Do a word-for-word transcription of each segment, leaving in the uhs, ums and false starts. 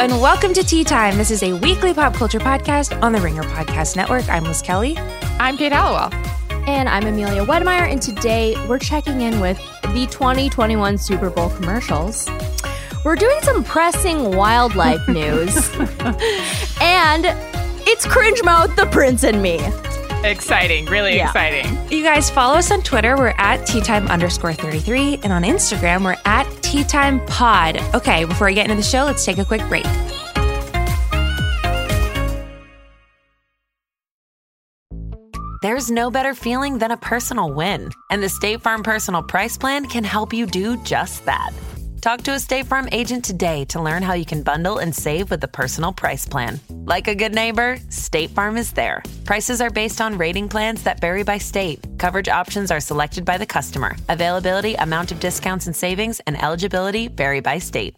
and welcome to Tea Time. This is a weekly pop culture podcast on the Ringer Podcast Network. I'm Liz Kelly. I'm Kate Hallowell. And I'm Amelia Wedemeyer, and today we're checking in with the twenty twenty-one Super Bowl commercials. We're doing some pressing wildlife news. And it's Cringe Mode, the Prince and Me. Exciting. Really yeah. exciting. You guys follow us on Twitter. We're at teatime underscore 33. And on Instagram, we're at teatimepod. Okay, before we get into the show, let's take a quick break. There's no better feeling than a personal win. And the State Farm Personal Price Plan can help you do just that. Talk to a State Farm agent today to learn how you can bundle and save with the Personal Price Plan. Like a good neighbor, State Farm is there. Prices are based on rating plans that vary by state. Coverage options are selected by the customer. Availability, amount of discounts and savings, and eligibility vary by state.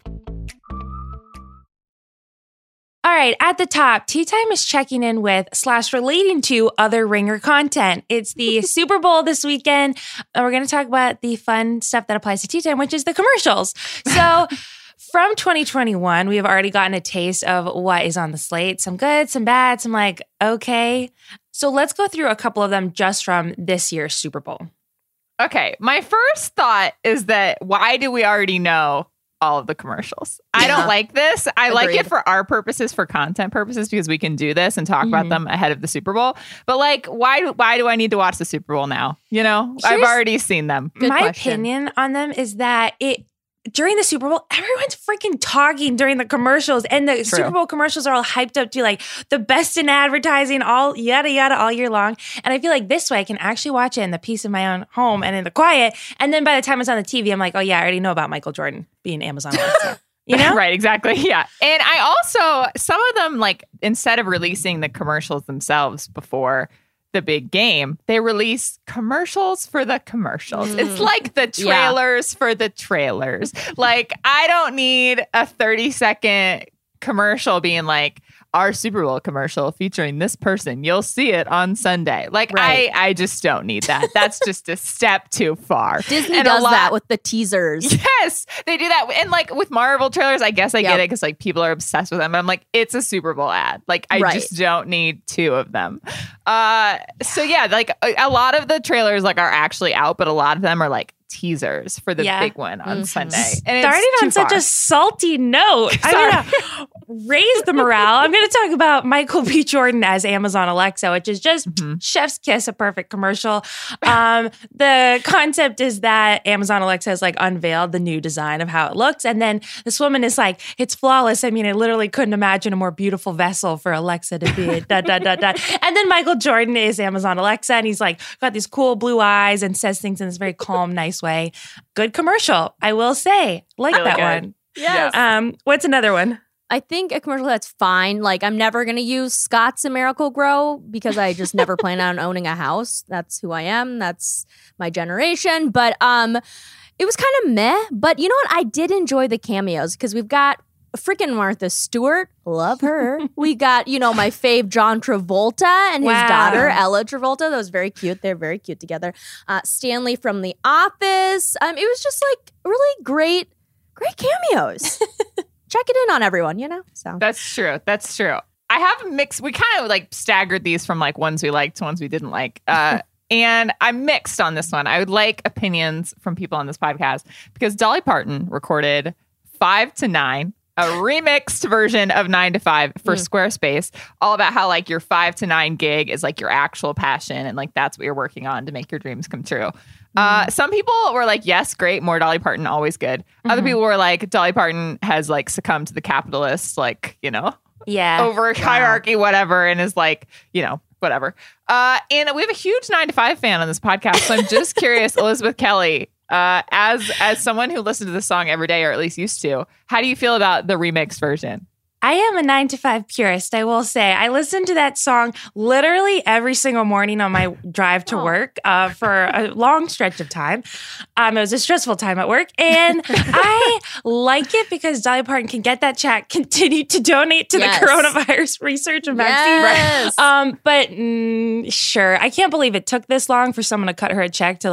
All right, at the top, Tea Time is checking in with slash relating to other Ringer content. It's the Super Bowl this weekend, and we're going to talk about the fun stuff that applies to Tea Time, which is the commercials. So from twenty twenty-one, we have already gotten a taste of what is on the slate. Some good, some bad, some like, okay. So let's go through a couple of them just from this year's Super Bowl. Okay, my first thought is that why do we already know all of the commercials? I don't like this. I Agreed. like it for our purposes, for content purposes, because we can do this and talk mm-hmm. about them ahead of the Super Bowl. But like, why, why do I need to watch the Super Bowl now? You know, Here's, I've already seen them. Good my question. opinion on them is that it, during the Super Bowl, everyone's freaking talking during the commercials, and the True. Super Bowl commercials are all hyped up to like the best in advertising, all yada yada all year long. And I feel like this way I can actually watch it in the peace of my own home and in the quiet. And then by the time it's on the T V, I'm like, oh yeah, I already know about Michael Jordan being Amazon Alexa. You know? Right, exactly. Yeah. And I also, some of them, like, instead of releasing the commercials themselves before the big game, they release commercials for the commercials. Mm. It's like the trailers yeah. for the trailers. Like, I don't need a thirty second commercial being like, our Super Bowl commercial featuring this person. You'll see it on Sunday. Like, right. I, I just don't need that. That's just a step too far. Disney and does lot, that with the teasers. Yes, they do that. And like with Marvel trailers, I guess I yep. get it because like people are obsessed with them. I'm like, it's a Super Bowl ad. Like, I right. just don't need two of them. Uh, so yeah, like a, a lot of the trailers like are actually out, but a lot of them are like teasers for the yeah. big one on mm-hmm. Sunday. And starting on such a salty note, I'm gonna raise the morale. I'm gonna talk about Michael B. Jordan as Amazon Alexa, which is just mm-hmm. chef's kiss, a perfect commercial. Um, the concept is that Amazon Alexa has like unveiled the new design of how it looks, and then this woman is like, "It's flawless." I mean, I literally couldn't imagine a more beautiful vessel for Alexa to be. da, da, da, da. And then Michael Jordan is Amazon Alexa, and he's like got these cool blue eyes and says things in this very calm, nice way. Good commercial, I will say. Like really that good. one. Yes. Um, what's another one? I think a commercial that's fine. Like, I'm never going to use Scott's and Miracle-Gro because I just never plan on owning a house. That's who I am. That's my generation. But um, it was kind of meh. But you know what? I did enjoy the cameos because we've got freaking Martha Stewart. Love her. We got, you know, my fave John Travolta and his wow. daughter, Ella Travolta. That was very cute. They're very cute together. Uh, Stanley from The Office. Um, it was just like really great, great cameos. Check it in on everyone, you know? So that's true. That's true. I have mixed, we kind of like staggered these from like ones we liked to ones we didn't like. Uh, and I'm mixed on this one. I would like opinions from people on this podcast because Dolly Parton recorded Five to Nine, a remixed version of Nine to Five for mm. Squarespace, all about how like your five to nine gig is like your actual passion and like that's what you're working on to make your dreams come true. Mm. Uh, some people were like, yes, great, more Dolly Parton, always good. Mm-hmm. Other people were like, Dolly Parton has like succumbed to the capitalist, like, you know, yeah, over wow. hierarchy, whatever, and is like, you know, whatever. Uh, and we have a huge Nine to Five fan on this podcast, so I'm just curious, Elizabeth Kelly, Uh, as as someone who listens to this song every day, or at least used to, how do you feel about the remixed version? I am a nine to five purist, I will say. I listen to that song literally every single morning on my drive to work uh, for a long stretch of time. Um, it was a stressful time at work. And I like it because Dolly Parton can get that check, continue to donate to yes. the coronavirus research and vaccine. Yes. Um, but mm, sure, I can't believe it took this long for someone to cut her a check to like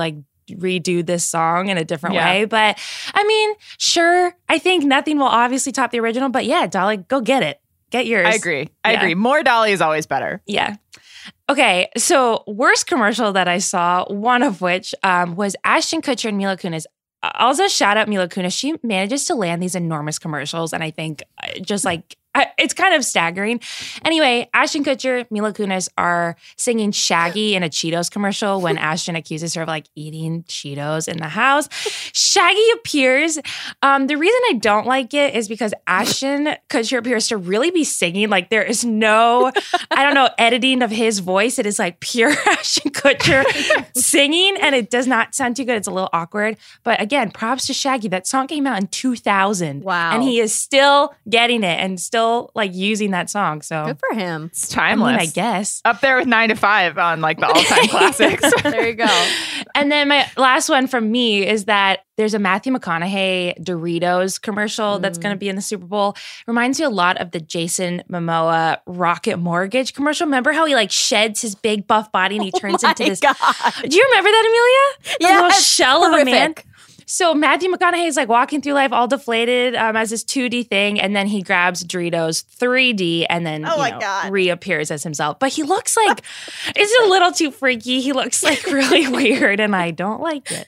redo this song in a different Yeah. way. But I mean, sure, I think nothing will obviously top the original, but yeah, Dolly, go get it. Get yours. I agree. I Yeah. agree. More Dolly is always better. Yeah. Okay, so worst commercial that I saw, one of which um, was Ashton Kutcher and Mila Kunis. Also, shout out Mila Kunis. She manages to land these enormous commercials, and I think uh, just like I, it's kind of staggering. Anyway, Ashton Kutcher, Mila Kunis are singing Shaggy in a Cheetos commercial when Ashton accuses her of like eating Cheetos in the house. Shaggy appears. Um, the reason I don't like it is because Ashton Kutcher appears to really be singing. Like there is no, I don't know, editing of his voice. It is like pure Ashton Kutcher singing, and it does not sound too good. It's a little awkward. But again, props to Shaggy. That song came out in two thousand. Wow. And he is still getting it and still like using that song. So Good for him. It's I timeless. mean, I guess. Up there with nine to five on like the all-time classics. There you go. And then my last one from me is that there's a Matthew McConaughey Doritos commercial that's going to be in the Super Bowl. Reminds me a lot of the Jason Momoa Rocket Mortgage commercial. Remember how he like sheds his big buff body and he turns Oh into my this. God. Do you remember that, Amelia? The Yeah, little it's shell of a man. horrific. So Matthew McConaughey is like walking through life all deflated um, as this two D thing, and then he grabs Doritos three D and then Oh you my know, God. reappears as himself. But he looks like it's a little too freaky. He looks like really weird, and I don't like it.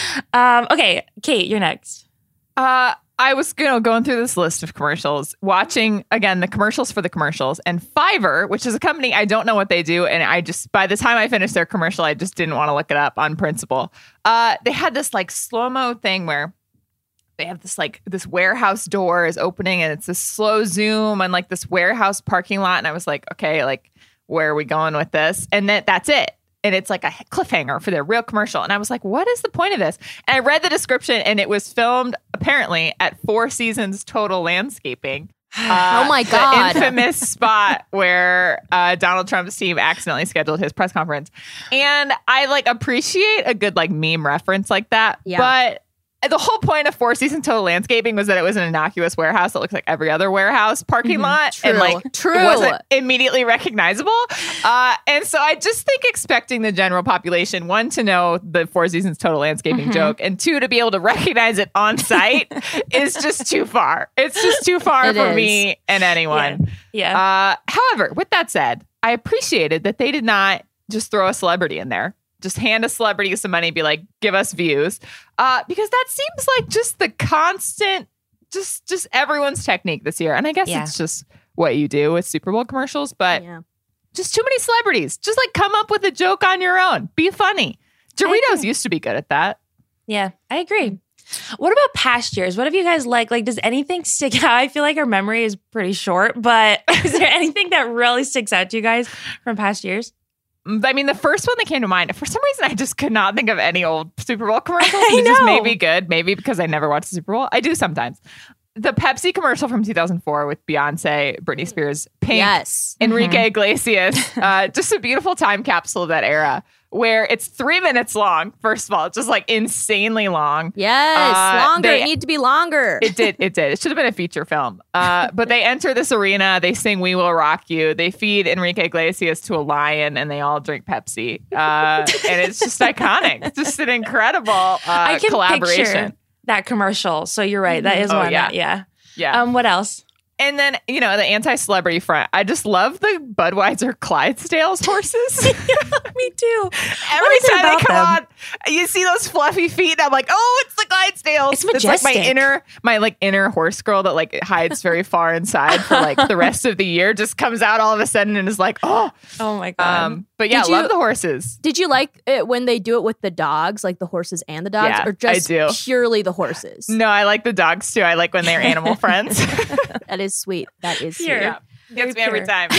Um, okay, Kate, you're next. Uh, I was you know, going through this list of commercials, watching, again, the commercials for the commercials. And Fiverr, which is a company, I don't know what they do. And I just, by the time I finished their commercial, I just didn't want to look it up on principle. Uh, they had this like slow-mo thing where they have this like, this warehouse door is opening and it's a slow zoom on like this warehouse parking lot. And I was like, okay, like, where are we going with this? And then that's it. And it's like a cliffhanger for their real commercial. And I was like, what is the point of this? And I read the description and it was filmed apparently at Four Seasons Total Landscaping. Uh, Oh my God. The infamous spot where uh, Donald Trump's team accidentally scheduled his press conference. And I like appreciate a good like meme reference like that. Yeah. But the whole point of Four Seasons Total Landscaping was that it was an innocuous warehouse that looks like every other warehouse parking lot. True. And like True. it wasn't immediately recognizable. Uh, and so I just think expecting the general population, one, to know the Four Seasons Total Landscaping Mm-hmm. joke, and two, to be able to recognize it on site is just too far. It's just too far It for is. me and anyone. Yeah. Uh, however, with that said, I appreciated that they did not just throw a celebrity in there. Just hand a celebrity some money, be like, give us views. Uh, because that seems like just the constant, just just everyone's technique this year. And I guess Yeah. it's just what you do with Super Bowl commercials, but Yeah. just too many celebrities. Just like come up with a joke on your own. Be funny. Doritos used to be good at that. Yeah, I agree. What about past years? What have you guys like? Like, does anything stick out? I feel like our memory is pretty short, but is there anything that really sticks out to you guys from past years? I mean, the first one that came to mind, for some reason, I just could not think of any old Super Bowl commercials. I It just know. may be good. Maybe because I never watched the Super Bowl. I do sometimes. The Pepsi commercial from two thousand four with Beyonce, Britney Spears, Pink, Yes. Enrique Iglesias. Uh, just a beautiful time capsule of that era where it's three minutes long, first of all. It's just like insanely long. Yes. Uh, longer. they- it need to be longer. It did. It did. It should have been a feature film. Uh, but they enter this arena. They sing "We Will Rock You." They feed Enrique Iglesias to a lion, and they all drink Pepsi. Uh, and it's just iconic. It's just an incredible uh, I can collaboration. picture that commercial. So you're right. That is Oh, one. yeah. That, yeah. Yeah. Um. What else? And then, you know, the anti-celebrity front. I just love the Budweiser Clydesdales horses. Me too. Every is it time they about come them? on, you see those fluffy feet. And I'm like, oh, it's the Clydesdales. It's It's like my majestic. inner, my like inner horse girl that like hides very far inside for like the rest of the year just comes out all of a sudden and is like, oh. Oh my god. Um, but yeah, Did you- love the horses. Did you like it when they do it with the dogs, like the horses and the dogs, Yeah, or just I do. purely the horses? No, I like the dogs too. I like when they're animal friends. That is sweet. That is Pure. sweet. Yeah. Gets me every pure. time.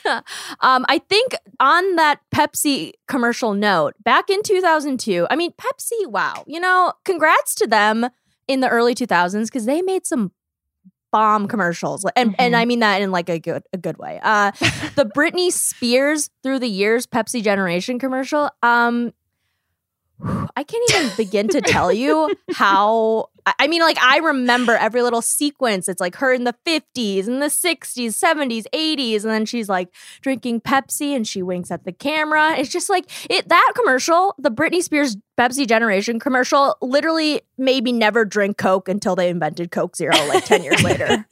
Um, I think on that Pepsi commercial note, back in two thousand two, I mean, Pepsi, wow, you know, congrats to them in the early two thousands because they made some bomb commercials, and and I mean that in like a good a good way. Uh, the Britney Spears Through the Years Pepsi Generation commercial. Um, I can't even begin to tell you how. I mean, like, I remember every little sequence. It's like her in the fifties and the sixties, seventies, eighties. And then she's like drinking Pepsi and she winks at the camera. It's just like it. That commercial, the Britney Spears Pepsi Generation commercial, literally made me never drink Coke until they invented Coke Zero like ten years later.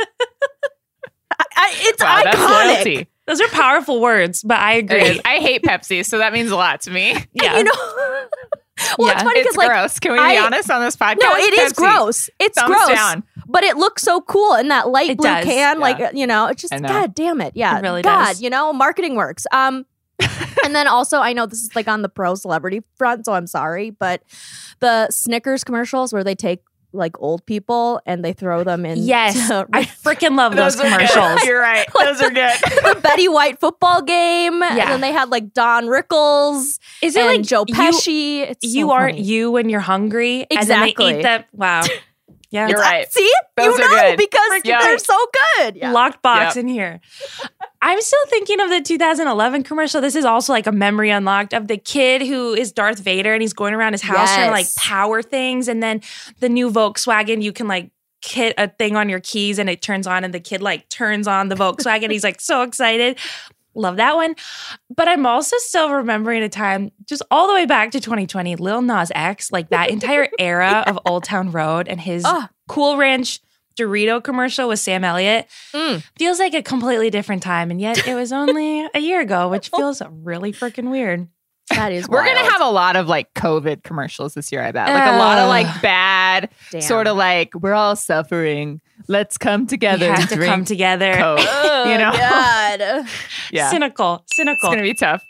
I, I, it's wow, that's iconic. loyalty. Those are powerful words, but I agree. I hate Pepsi, so that means a lot to me. Yeah. And, you know, well, Yeah. it's funny It's because like gross. Can we I- be honest on this podcast? no, it is Pepsi. gross. It's Thumbs gross. down. But it looks so cool in that light It blue does, can. yeah. Like, you know, it's just, I know. God damn it. Yeah. It really God, does. you know, marketing works. Um, and then also, I know this is like on the pro celebrity front, so I'm sorry, but the Snickers commercials where they take like old people and they throw them in. Yes. to- I freaking love those, Those are good. commercials. You're right. Those are good. the Betty White football game. And Yeah. then they had like Don Rickles Is it and like Joe you- Pesci. It's You, so aren't funny. you when you're hungry. Exactly. And then they eat that. Wow. Yeah. You're right. See? Those you are know good. because Yeah. they're so good. Yeah. Locked box Yep. in here. I'm still thinking of the two thousand eleven commercial. This is also like a memory unlocked of the kid who is Darth Vader and he's going around his house trying to like Yes. power things. And then the new Volkswagen, you can like hit a thing on your keys and it turns on and the kid like turns on the Volkswagen. He's like so excited. Love that one. But I'm also still remembering a time just all the way back to twenty twenty, Lil Nas X, like that entire era of Old Town Road and his Oh. Cool Ranch Dorito commercial with Sam Elliott. Mm. Feels like a completely different time. And yet it was only a year ago, which feels really freaking weird. That is We're going to wild. have a lot of like COVID commercials this year, I bet. Like a lot of like bad, Damn. sort of like, we're all suffering. Let's come together We have and to drink come together. Coke. Oh, you know? God. Yeah. Cynical. It's Cynical. going to be tough.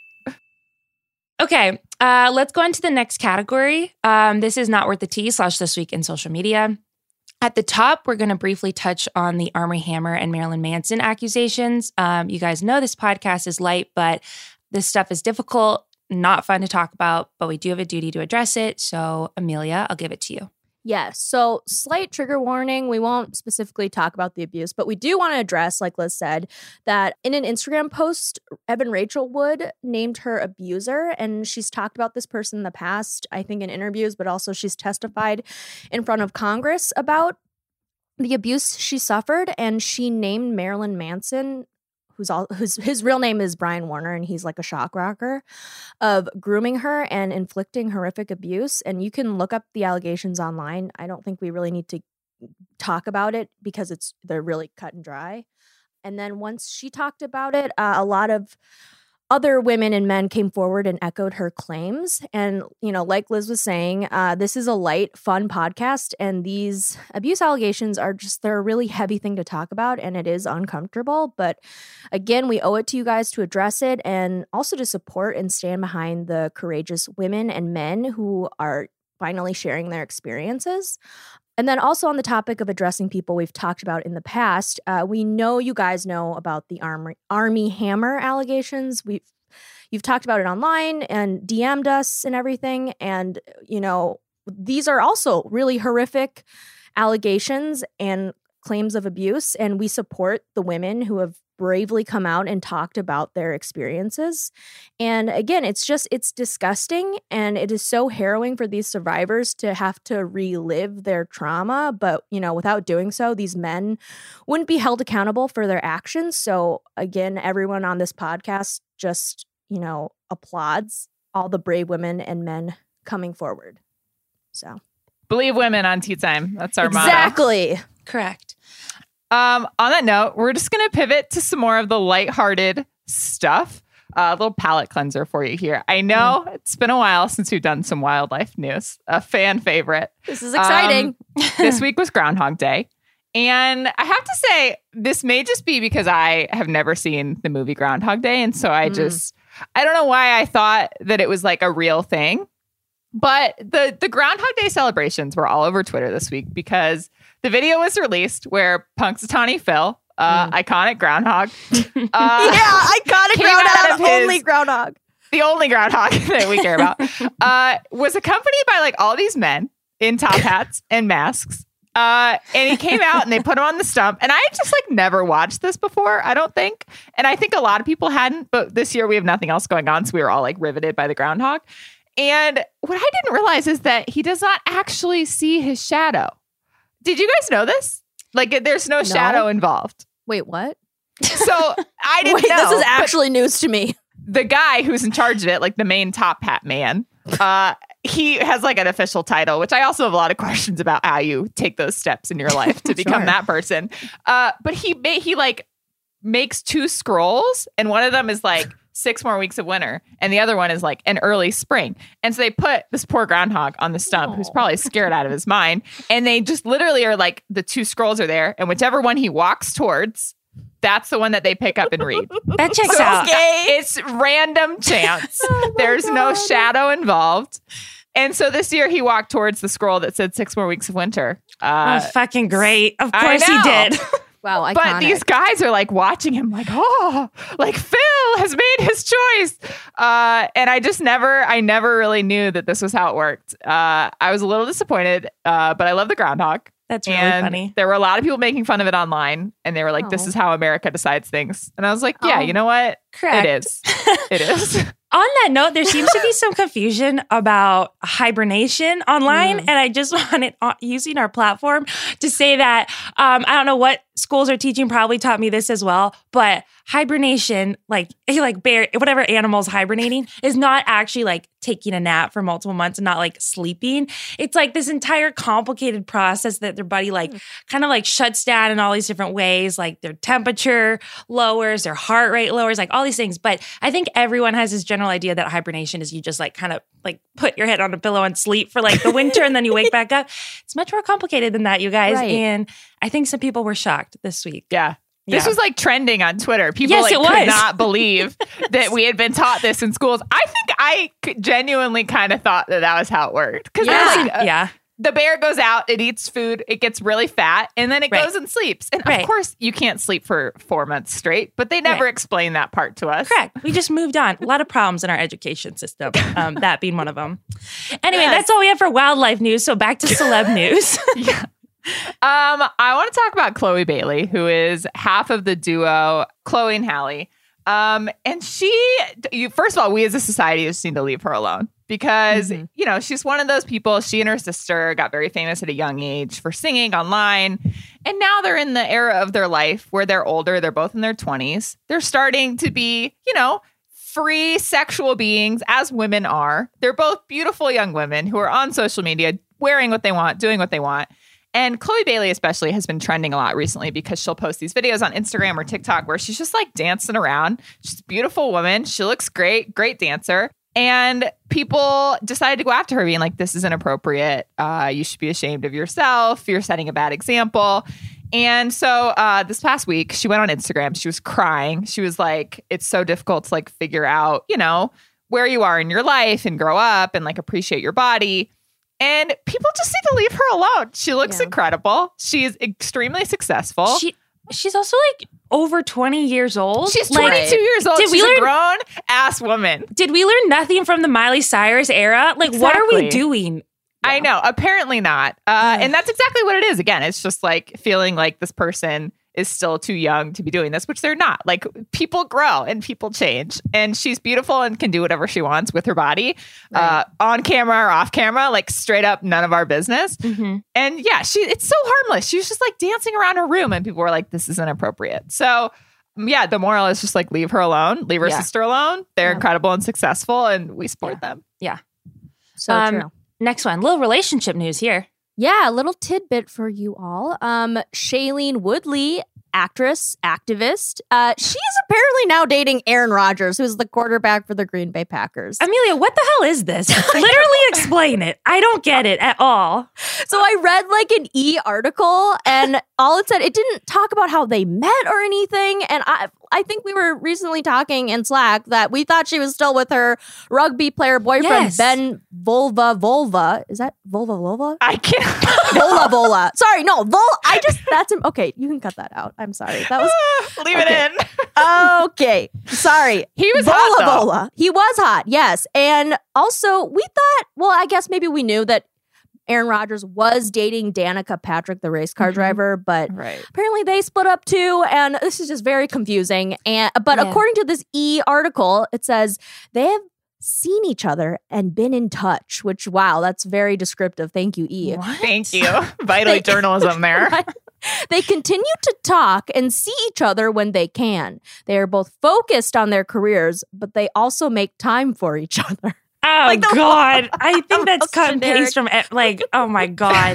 Okay, uh, let's go into the next category. Um, this is Not Worth the Tea slash This Week in Social Media. At the top, we're going to briefly touch on the Armie Hammer and Marilyn Manson accusations. Um, you guys know this podcast is light, but this stuff is difficult, not fun to talk about, but we do have a duty to address it. So, Amelia, I'll give it to you. Yes. So, slight trigger warning. We won't specifically talk about the abuse, but we do want to address, like Liz said, that in an Instagram post, Evan Rachel Wood named her abuser, and she's talked about this person in the past, I think in interviews, but also she's testified in front of Congress about the abuse she suffered, and she named Marilyn Manson, who's all whose his real name is Brian Warner, and he's like a shock rocker, of grooming her and inflicting horrific abuse. And you can look up the allegations online. I don't think we really need to talk about it because it's they're really cut and dry. And then once she talked about it, uh, a lot of other women and men came forward and echoed her claims. And, you know, like Liz was saying, uh, this is a light, fun podcast. And these abuse allegations are just, they're a really heavy thing to talk about. And it is uncomfortable. But again, we owe it to you guys to address it and also to support and stand behind the courageous women and men who are finally sharing their experiences. And then also on the topic of addressing people we've talked about in the past, uh, we know you guys know about the Armie, Armie Hammer allegations. We've you've talked about it online and D M'd us and everything. And, you know, these are also really horrific allegations and claims of abuse. And we support the women who have bravely come out and talked about their experiences. And again, it's just, it's disgusting. And it is so harrowing for these survivors to have to relive their trauma. But, you know, without doing so, these men wouldn't be held accountable for their actions. So again, everyone on this podcast just, you know, applauds all the brave women and men coming forward. So Believe women on Tea Time. That's our motto. exactly. Correct. Um, on that note, we're just going to pivot to some more of the lighthearted stuff. A uh, little palate cleanser for you here. I know mm. it's been a while since we've done some wildlife news, a fan favorite. This is exciting. Um, this week was Groundhog Day. And I have to say, this may just be because I have never seen the movie Groundhog Day. And so I mm. just, I don't know why I thought that it was like a real thing. But the, the Groundhog Day celebrations were all over Twitter this week because the video was released where Punxsutawney Phil, uh, mm. iconic groundhog. Uh, yeah, iconic groundhog, his, only groundhog. The only groundhog that we care about, uh, was accompanied by like all these men in top hats and masks. Uh, and he came out and they put him on the stump. And I just like never watched this before, I don't think. And I think a lot of people hadn't. But this year we have nothing else going on. So we were all like riveted by the groundhog. And what I didn't realize is that he does not actually see his shadow. Did you guys know this? Like, there's no, no. shadow involved. Wait, what? So I didn't Wait, know. This is actually news to me. The guy who's in charge of it, like the main top hat man, uh, he has like an official title, which I also have a lot of questions about how you take those steps in your life to become Sure. that person. Uh, but he ma- he like makes two scrolls, and one of them is like six more weeks of winter, and the other one is like an early spring. And so they put this poor groundhog on the stump, Aww. who's probably scared out of his mind, and they just literally are like, the two scrolls are there, and whichever one he walks towards, that's the one that they pick up and read. That checks so out. It's random chance. Oh There's God. no shadow involved. And so this year he walked towards the scroll that said six more weeks of winter. Uh, oh, fucking great. Of I course he know. did. Wow, iconic. But these guys are like watching him like, oh, like Phil has made his choice. Uh, and I just never, I never really knew that this was how it worked. Uh, I was a little disappointed, uh, but I love the groundhog. That's really and funny. There were a lot of people making fun of it online, and they were like, this Oh. is how America decides things. And I was like, yeah, Oh. you know what? Correct. It is. It is. On that note, there seems to be some confusion about hibernation online. Mm. And I just wanted, uh, using our platform, to say that um, I don't know what schools are teaching, probably taught me this as well, but hibernation, like like bear, whatever animal's hibernating, is not actually like taking a nap for multiple months and not like sleeping. It's like this entire complicated process that their body like kind of like shuts down in all these different ways, like their temperature lowers, their heart rate lowers, like all these things. But I think everyone has this general idea that hibernation is you just like kind of like put your head on a pillow and sleep for like the winter and then you wake back up. It's much more complicated than that, you guys. Right. And I think some people were shocked this week. Yeah. This Yeah. was like trending on Twitter. People Yes, like it could was. not believe that we had been taught this in schools. I think I c- genuinely kind of thought that that was how it worked. Because Yeah. like, uh, yeah. the bear goes out, it eats food, it gets really fat, and then it Right. goes and sleeps. And Right. of course, you can't sleep for four months straight, but they never Right. explained that part to us. Correct. We just moved on. A lot of problems in our education system, um, that being one of them. Anyway, Yes. that's all we have for wildlife news. So back to celeb news. Yeah. Um, I want to talk about Chloe Bailey, who is half of the duo Chloe and Halle. Um, and she, you, first of all, we as a society just need to leave her alone because, Mhm. you know, she's one of those people. She and her sister got very famous at a young age for singing online. And now they're in the era of their life where they're older. They're both in their twenties. They're starting to be, you know, free sexual beings as women are. They're both beautiful young women who are on social media, wearing what they want, doing what they want. And Chloe Bailey especially has been trending a lot recently because she'll post these videos on Instagram or TikTok where she's just like dancing around. She's a beautiful woman. She looks great, great dancer. And people decided to go after her being like, this is inappropriate. Uh, you should be ashamed of yourself. You're setting a bad example. And so uh, this past week, she went on Instagram. She was crying. She was like, it's so difficult to like figure out, you know, where you are in your life and grow up and like appreciate your body. And people just need to leave her alone. She looks Yeah. incredible. She's extremely successful. she she's also like over twenty years old. She's Like, twenty-two years old. did we She's a learn- grown ass woman. Did we learn nothing from the Miley Cyrus era? Like, what are we Exactly. doing? I know. Apparently not. Uh, and that's exactly what it is. Again, it's just like feeling like this person is still too young to be doing this, which they're not. Like, people grow and people change. And she's beautiful and can do whatever she wants with her body, uh, on camera or off camera, like straight up none of our business. Mm-hmm. And yeah, she it's so harmless. She was just like dancing around her room and people were like, this is inappropriate. So yeah, the moral is just like leave her alone, leave her Yeah. sister alone. They're Yeah. incredible and successful and we support them. So Um, true. Next one, little relationship news here. Yeah, a little tidbit for you all. Um, Shailene Woodley, actress, activist. Uh, she is apparently now dating Aaron Rodgers, who's the quarterback for the Green Bay Packers. Amelia, what the hell is this? Literally explain it. I don't get it at all. So I read like an E article, and all it said, it didn't talk about how they met or anything. And I, I think we were recently talking in Slack that we thought she was still with her rugby player boyfriend Yes. Ben Volva Volva. Is that Volva Volva? I can't. Vola Vola. Sorry, no Vol. I just that's him. Okay, you can cut that out. I'm sorry. That was Leave Okay. it in. okay. Sorry. He was Vola hot, though. Vola. He was hot. Yes, and also we thought. Well, I guess maybe we knew that Aaron Rodgers was dating Danica Patrick, the race car Mhm. driver, but Right. apparently they split up too, and this is just very confusing. And but Yeah. according to this E article, it says they have seen each other and been in touch, which, wow, that's very descriptive. Thank you, E. What? Thank you. Vitally journalism there. They continue to talk and see each other when they can. They are both focused on their careers, but they also make time for each other. Oh, Like the God. I think that's most cut and paste from, e- like, oh, my God.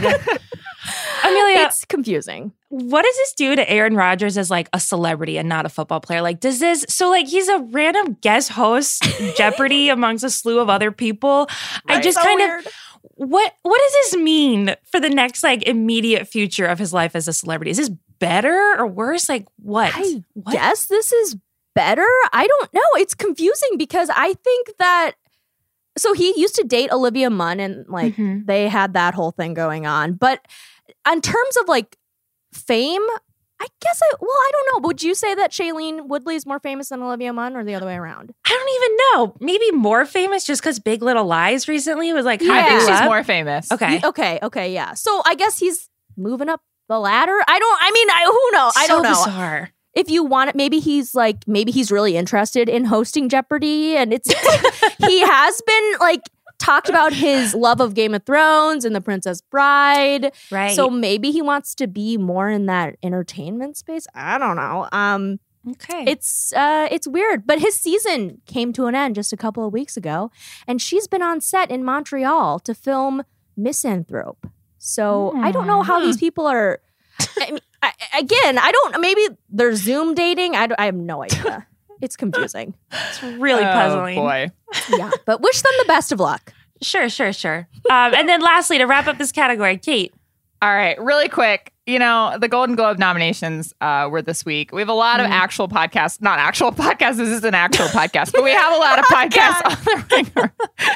Amelia, It's confusing. what does this do to Aaron Rodgers as, like, a celebrity and not a football player? Like, does this, so, like, he's a random guest host, Jeopardy, amongst a slew of other people. I Right. just So kind weird. of, what, what does this mean for the next, like, immediate future of his life as a celebrity? Is this better or worse? Like, what? I what? guess this is better. I don't know. It's confusing because I think that, so he used to date Olivia Munn and like Mhm. they had that whole thing going on. But in terms of like fame, I guess I, well, I don't know. Would you say that Shailene Woodley is more famous than Olivia Munn or the other way around? I don't even know. Maybe more famous just because Big Little Lies recently was like, Yeah. I think blew she's up. more famous. Okay. He- okay. Okay. Yeah. So I guess he's moving up the ladder. I don't, I mean, I, who knows? I So don't know. bizarre. If you want it, maybe he's like, maybe he's really interested in hosting Jeopardy. And it's, he has been like, talked about his love of Game of Thrones and The Princess Bride. Right. So maybe he wants to be more in that entertainment space. I don't know. Um, okay. it's uh, it's weird, but his season came to an end just a couple of weeks ago, and she's been on set in Montreal to film Misanthrope. So I don't know how Hmm. these people are. I mean, I, again, I don't. Maybe they're Zoom dating. I, don't- I have no idea. It's confusing. It's really Oh, puzzling. boy. Yeah, but wish them the best of luck. Sure, sure, sure. Um, and then lastly, to wrap up this category, Kate. All right, really quick. You know, the Golden Globe nominations uh, were this week. We have a lot of actual podcasts, not actual podcasts. This is an actual podcast, but we have a lot of podcasts on the ringer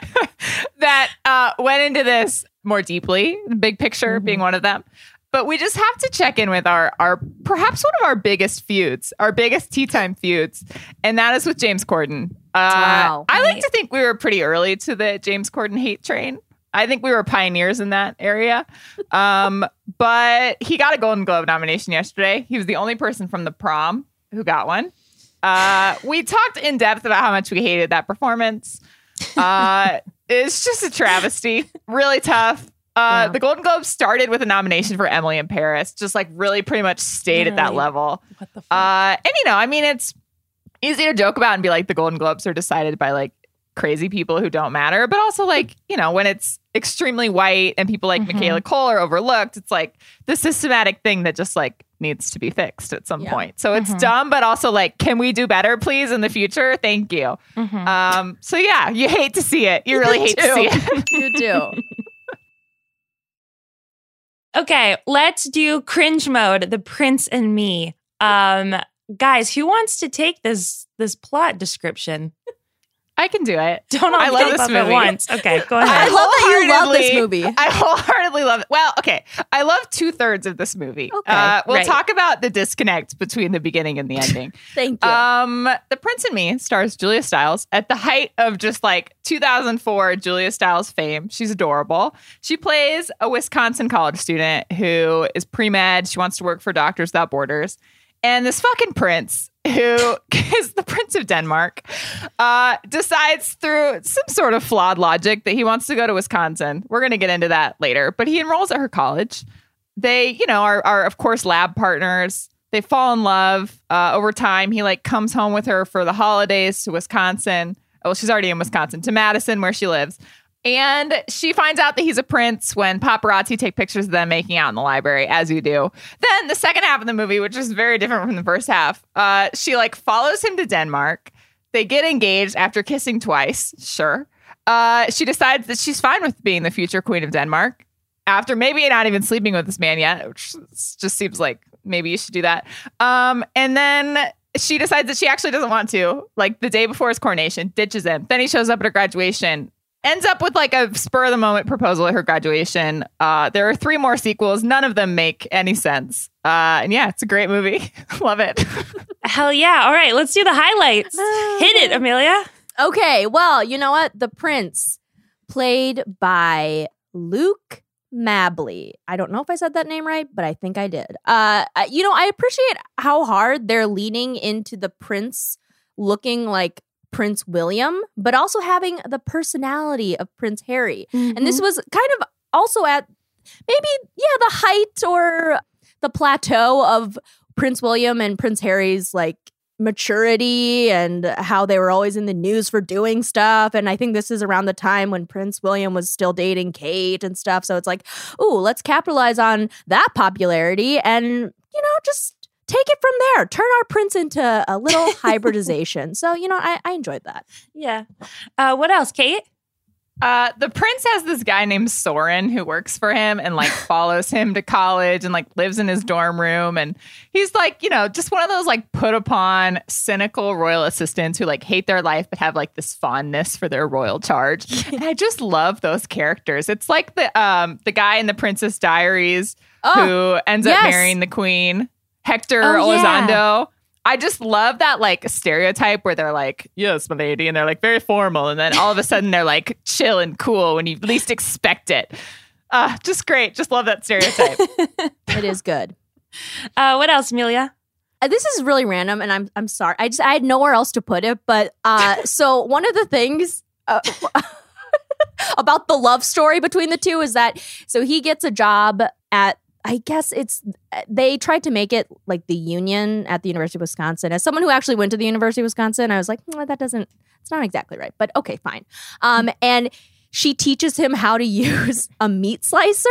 that uh, went into this more deeply. The big picture being one of them. But we just have to check in with our, our perhaps one of our biggest feuds, our biggest tea time feuds, and that is with James Corden. Uh, Wow. I like to think we were pretty early to the James Corden hate train. I think we were pioneers in that area. Um, but he got a Golden Globe nomination yesterday. He was the only person from The Prom who got one. Uh, we talked in depth about how much we hated that performance. Uh, it's just a travesty. Really tough. Uh, Yeah. The Golden Globes started with a nomination for Emily in Paris, just like really pretty much stayed at that Literally. level. What the fuck? Uh, and you know, I mean, it's easy to joke about and be like, the Golden Globes are decided by like crazy people who don't matter, but also like, you know, when it's extremely white and people like Mhm. Michaela Cole are overlooked, it's like the systematic thing that just like needs to be fixed at some Yeah. point. So it's Mhm. dumb, but also like, can we do better, please, in the future? Thank you. Mhm. Um, so yeah, you hate to see it. You really hate to see it. You do. Okay, let's do cringe mode, The Prince and Me. Um, guys, who wants to take this this plot description? I can do it. Don't all I love jump this up at movie. once. Okay, go I ahead. love that you love this wholeheartedly- movie. I wholeheartedly love it. Well, okay. I love two thirds of this movie. Okay, uh, we'll right. talk about the disconnect between the beginning and the ending. Thank you. um, The Prince and Me stars Julia Stiles at the height of just like two thousand four Julia Stiles fame. She's adorable. She plays a Wisconsin college student who is pre-med. She wants to work for Doctors Without Borders. And this fucking prince, who is the Prince of Denmark, uh, decides through some sort of flawed logic that he wants to go to Wisconsin. We're going to get into that later. But he enrolls at her college. They, you know, are, are of course, lab partners. They fall in love uh, over time. He like comes home with her for the holidays to Wisconsin. Well, she's already in Wisconsin, to Madison, where she lives. And she finds out that he's a prince when paparazzi take pictures of them making out in the library, as you do. Then the second half of the movie, which is very different from the first half, uh, she like follows him to Denmark. They get engaged after kissing twice. Sure. Uh, she decides that she's fine with being the future queen of Denmark after maybe not even sleeping with this man yet, which just seems like maybe you should do that. Um, and then she decides that she actually doesn't want to. Like the day before his coronation, ditches him. Then he shows up at her graduation. Ends up with like a spur of the moment proposal at her graduation. Uh, there are three more sequels. None of them make any sense. Uh, and yeah, it's a great movie. Love it. Hell yeah. All right, let's do the highlights. Hit it, Amelia. Okay, well, you know what? The Prince, played by Luke Mabley. I don't know if I said that name right, but I think I did. Uh, I- you know, I appreciate how hard they're leaning into the Prince looking like Prince William, but also having the personality of Prince Harry. Mm-hmm. And this was kind of also at maybe, yeah, the height or the plateau of Prince William and Prince Harry's like maturity and how they were always in the news for doing stuff. And I think this is around the time when Prince William was still dating Kate and stuff. So it's like, ooh, let's capitalize on that popularity and, you know, just take it from there. Turn our prince into a little hybridization. So, you know, I, I enjoyed that. Yeah. Uh, what else, Kate? Uh, the prince has this guy named Soren who works for him and like follows him to college and like lives in his dorm room. And he's like, you know, just one of those like put upon cynical royal assistants who like hate their life but have like this fondness for their royal charge. And I just love those characters. It's like the um the guy in the Princess Diaries Oh, who ends yes. up marrying the queen, Hector Oh, yeah. Elizondo. I just love that like stereotype where they're like, yes, my lady. And they're like very formal. And then all of a sudden they're like chill and cool when you least expect it. Uh, just great. Just love that stereotype. It is good. Uh, what else, Amelia? Uh, This is really random, and I'm I'm sorry. I just I had nowhere else to put it. But uh, so one of the things uh, about the love story between the two is that so he gets a job at, I guess it's, they tried to make it like the union at the University of Wisconsin. As someone who actually went to the University of Wisconsin, I was like, well, that doesn't, it's not exactly right, but okay, fine. Um, and she teaches him how to use a meat slicer.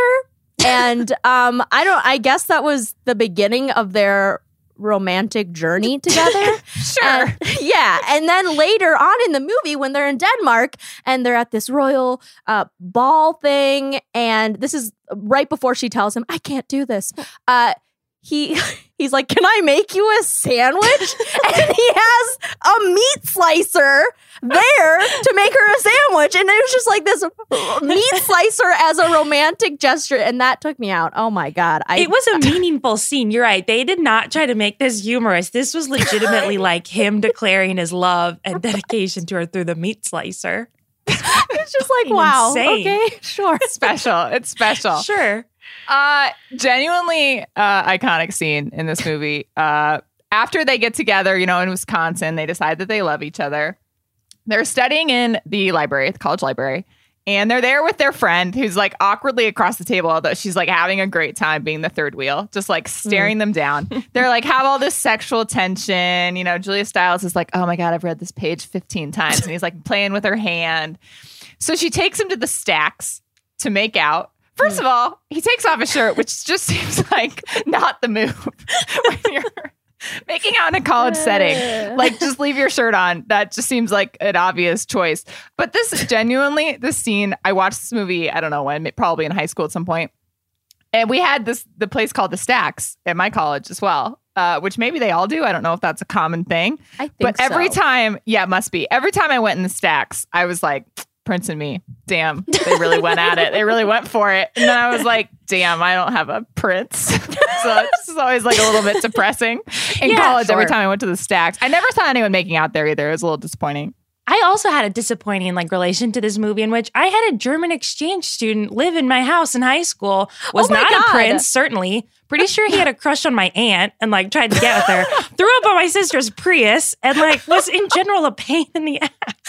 And um, I don't, I guess that was the beginning of their romantic journey together. Sure. And- yeah. And then later on in the movie, when they're in Denmark and they're at this royal uh, ball thing, and this is right before she tells him, I can't do this. Uh, he he's like, can I make you a sandwich? And he has a meat slicer there to make her a sandwich. And it was just like this meat slicer as a romantic gesture. And that took me out. Oh my God. I, It was a meaningful scene. You're right. They did not try to make this humorous. This was legitimately like him declaring his love and dedication to her through the meat slicer. it's just like, fucking wow. insane. Okay, sure. Special. It's special. Sure. Uh, genuinely uh, iconic scene in this movie. Uh, after they get together, you know, in Wisconsin, they decide that they love each other. They're studying in the library, the college library, and they're there with their friend who's like awkwardly across the table, although she's like having a great time being the third wheel, just like staring mm. them down. They're like, have all this sexual tension. You know, Julia Stiles is like, oh my God, I've read this page fifteen times. And he's like playing with her hand. So she takes him to the stacks to make out. First of all, he takes off his shirt, which just seems like not the move when you're making out in a college setting. Like, just leave your shirt on. That just seems like an obvious choice. But this genuinely, this scene, I watched this movie, I don't know when, probably in high school at some point. And we had this the place called the Stacks at my college as well, uh, which maybe they all do. I don't know if that's a common thing. I think But every so. time, yeah, it must be. Every time I went in the Stacks, I was like, Prince and me, damn, they really went at it. They really went for it. And then I was like, damn, I don't have a prince. So it's just always like a little bit depressing in Yeah, college every sure. time I went to the Stacks. I never saw anyone making out there either. It was a little disappointing. I also had a disappointing like relation to this movie in which I had a German exchange student live in my house in high school. Was Oh my not God. a prince, certainly. Pretty sure he had a crush on my aunt and like tried to get with her. Threw up on my sister's Prius and like was in general a pain in the ass.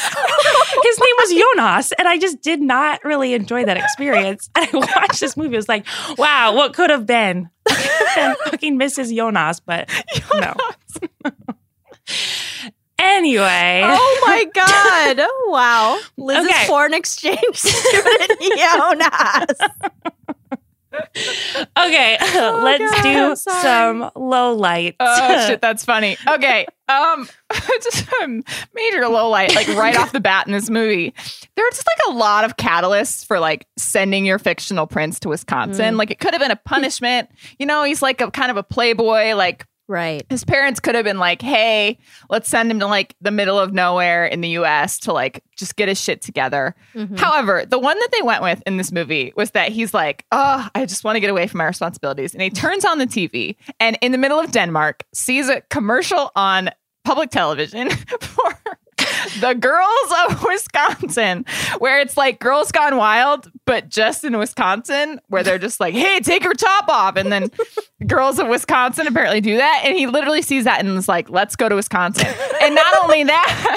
His name was Jonas, and I just did not really enjoy that experience. And I watched this movie. It was like, wow, what could have been? I could have been fucking Missus Jonas, but no. Anyway. Oh my God. Wow. Liz's Okay. foreign exchange student, Jonas. Okay, let's God, do I'm sorry. some low lights. Oh shit, that's funny. Okay, um, just a major low light, like right off the bat in this movie. There are just like a lot of catalysts for like sending your fictional prince to Wisconsin. Mm. Like it could have been a punishment. You know, he's like a kind of a playboy. Like Right. his parents could have been like, "Hey, let's send him to like the middle of nowhere in the U S to like just get his shit together." Mhm. However, the one that they went with in this movie was that he's like, oh, I just want to get away from my responsibilities. And he turns on the T V and in the middle of Denmark sees a commercial on public television for the girls of Wisconsin, where it's like Girls Gone Wild, but just in Wisconsin, where they're just like, hey, take your top off. And then girls of Wisconsin apparently do that. And he literally sees that and is like, let's go to Wisconsin. And not only that,